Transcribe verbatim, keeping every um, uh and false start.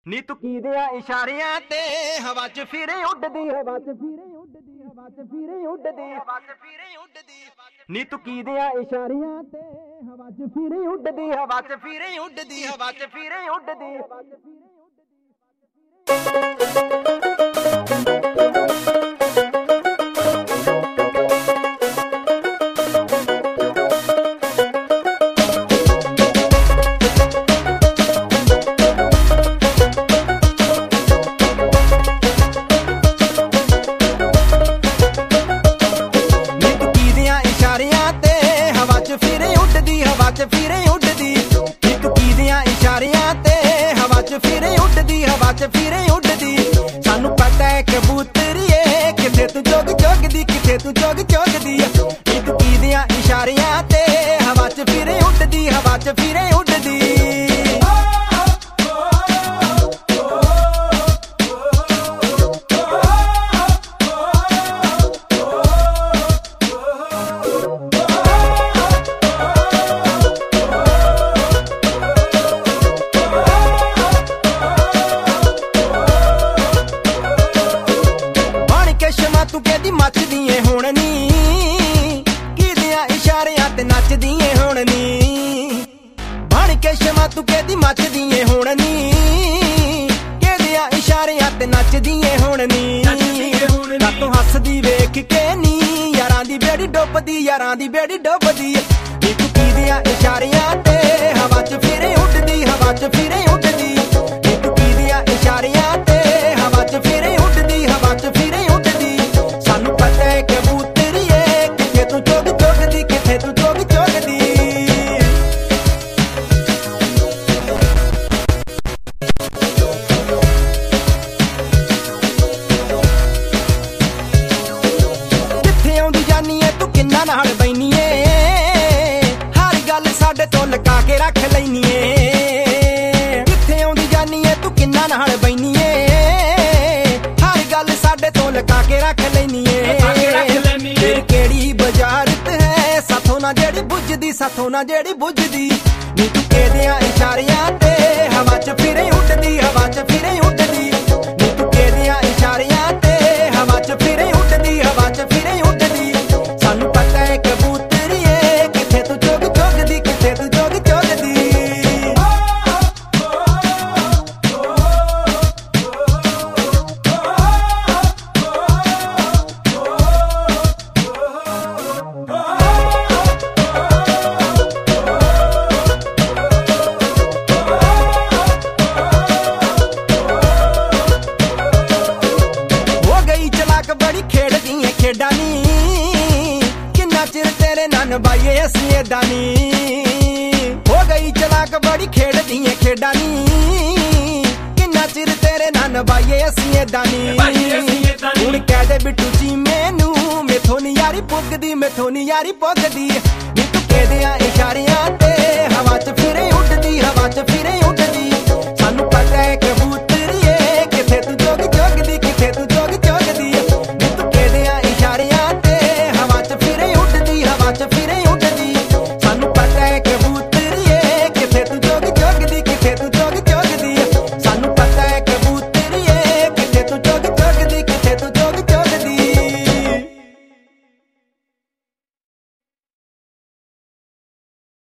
ਨੀ ਤੂੰ ਕੀਦਿਆਂ ਇਸ਼ਾਰਿਆਂ ਤੇ ਹਵਾ 'ਚ ਫਿਰੇ ਉੱਡਦੀ, ਹਵਾ 'ਚ ਫਿਰੇ ਉੱਡਦੀ, ਹਵਾ 'ਚ ਫਿਰੇ ਉੱਡਦੀ, ਹਵਾ 'ਚ ਫਿਰੇ ਉੱਡਦੀ। ਨੀ ਤੂੰ ਕੀਦਿਆਂ ਇਸ਼ਾਰਿਆਂ ਤੇ ਹਵਾ 'ਚ ਫਿਰੇ ਉੱਡਦੀ, ਹਵਾ 'ਚ ਫਿਰੇ ਉੱਡਦੀ, ਹਵਾ 'ਚ ਫਿਰੇ ਉੱਡਦੀ, ਹਵਾ 'ਚ ਫਿਰੇ ਹਵਾ 'ਚ ਫਿਰੇ ਉੱਡਦੀ। ਨੀ ਤੂੰ ਕੀਦਿਆਂ ਇਸ਼ਾਰਿਆਂ ਤੇ ਹਵਾ 'ਚ ਫਿਰੇ ਉੱਡਦੀ, ਹਵਾ 'ਚ ਫਿਰੇ ਉੱਡਦੀ। ਸਾਨੂੰ ਪਤਾ ਹੈ ਕਬੂਤਰੀਏ ਕਿੱਥੇ ਤੂੰ ਜੋਗ ਜੋਗਦੀ, ਕਿੱਥੇ ਤੂੰ ਜੋਗ ਜੋਗਦੀ। ਨੀ ਤੂੰ ਕੀਦਿਆਂ ਇਸ਼ਾਰਿਆਂ ਤੇ ਹਵਾ 'ਚ ਫਿਰੇ ਉੱਡਦੀ, ਹਵਾ 'ਚ ਫਿਰੇ ਉੱਡਦੀ। ਤੂੰ ਕਹਿੰਦੀ ਮੱਚਦੀ ਏ ਹੁਣ ਨੀ, ਕੀਦਿਆਂ ਇਸ਼ਾਰਿਆਂ ਤੇ ਨੱਚਦੀ ਏ ਹੁਣ ਨੀ। ਬਣ ਕੇ ਸ਼ਮਾ ਤੂੰ ਕਹਿੰਦੀ ਮੱਚਦੀ ਏ ਹੁਣ ਨੀ, ਕੀਦਿਆਂ ਇਸ਼ਾਰਿਆਂ ਤੇ ਨੱਚਦੀ ਏ ਹੁਣ ਨੀ। ਤੂੰ ਹੱਸਦੀ ਵੇਖ ਕੇ ਨੀ, ਯਾਰਾਂ ਦੀ ਬੇੜੀ ਡੁੱਬਦੀ, ਯਾਰਾਂ ਦੀ ਬੇੜੀ ਡੁੱਬਦੀ। ਨੀ ਤੂੰ ਕੀਦਿਆਂ ਇਸ਼ਾਰਿਆਂ ਤੇ ਹਵਾ 'ਚ ਫਿਰੇ ਉੱਡਦੀ, ਹਵਾ 'ਚ ਫਿਰੇ ਉੱਡਦੀ। ਨੀ ਤੂੰ ਕੀਦਿਆਂ ਇਸ਼ਾਰਿਆਂ ਤੇ ਹਵਾ 'ਚ ਫਿਰੇ ਉੱਡਦੀ, ਹਵਾ 'ਚ ਫਿਰੇ ਉੱਡਦੀ। ਸਾਨੂੰ ਪਤਾ ਹੈ ਕਬੂਤਰੀਏ ਕਿੱਥੇ ਤੂੰ ਜੋਗ ਜੋਗਦੀ, ਕਿੱਥੇ ਤੂੰ ਜੋਗ ਜੋਗਦੀ। ਜਿੱਥੇ ਆਉਂਦੀ ਜਾਨੀ ਏ ਤੂੰ ਕਿੰਨਾ ਨਾਲ ਬੈਨੀ ਏ, ਹਰ ਗੱਲ ਸਾਡੇ ਤੋਂ ਲੁਕਾ ਕੇ ਰੱਖ ਲੈਨੀ ਏ। ਜਿੱਥੇ ਆਉਂਦੀ ਜਾਨੀ ਏ ਤੂੰ ਕਿੰਨਾ ਨਾਲ ਬੈਨੀ ਏ, ਹਰ ਗੱਲ ਸਾਡੇ ਤੋਂ ਲੁਕਾ ਕੇ ਰੱਖ ਲੈਨੀ ਏ। ਫਿਰ ਕਿਹੜੀ ਬਜ਼ਾਰਤ ਹੈ ਸਾਥੋਂ ਨਾ ਜਿਹੜੀ ਬੁੱਝਦੀ, ਸਾਥੋਂ ਨਾ ਜਿਹੜੀ ਬੁੱਝਦੀ। ਨੀ ਤੂੰ ਕੀਦਿਆਂ ਇਸ਼ਾਰਿਆਂ ਤੇ ਹਵਾ 'ਚ ਫਿਰੇ ਉੱਡਦੀ, ਹਵਾ 'ਚ ਫਿਰੇ ਉੱਡਦੀ। ਨੀ ਤੂੰ ਕੀਦਿਆਂ ਇਸ਼ਾਰਿਆਂ ਤੇ ਹਵਾ 'ਚ ਫਿਰੇ ਉੱਡਦੀ, ਹਵਾ 'ਚ ਫਿਰੇ ਉੱਡਦੀ। ਸਾਨੂੰ ਪਤਾ ਹੈ ਕਬੂਤਰੀਏ ਕਿੱਥੇ ਤੂੰ ਜੋਗ ਜੋਗਦੀ, ਕਿੱਥੇ ਤੂੰ ਜੋਗ ਜੋਗਦੀ। ਬੜੀ ਖੇਡਦੀ ਏ ਖੇਡਾਂ ਨੀ, ਕਿੰਨਾ ਚਿਰ ਤੇਰੇ ਨਾਲ ਨਿਭਾਈਏ ਅਸੀਂ ਏਦਾਂ ਨੀ। ਹੋ ਗਈ ਚਲਾਕ ਬੜੀ ਖੇਡਦੀ ਏ ਖੇਡਾਂ ਨੀ, ਕਿੰਨਾ ਚਿਰ ਤੇਰੇ ਨਾਲ ਨਿਭਾਈਏ ਅਸੀਂ ਏਦਾਂ ਨੀ। ਹੁਣ ਕਹਿ ਦੇ ਬਿੱਟੂ ਜੀ ਮੈਨੂੰ, ਮੈਥੋਂ ਨੀ ਯਾਰੀ ਪੁੱਗਦੀ, ਮੈਥੋਂ ਨੀ ਯਾਰੀ ਪੁੱਗਦੀ। ਨੀ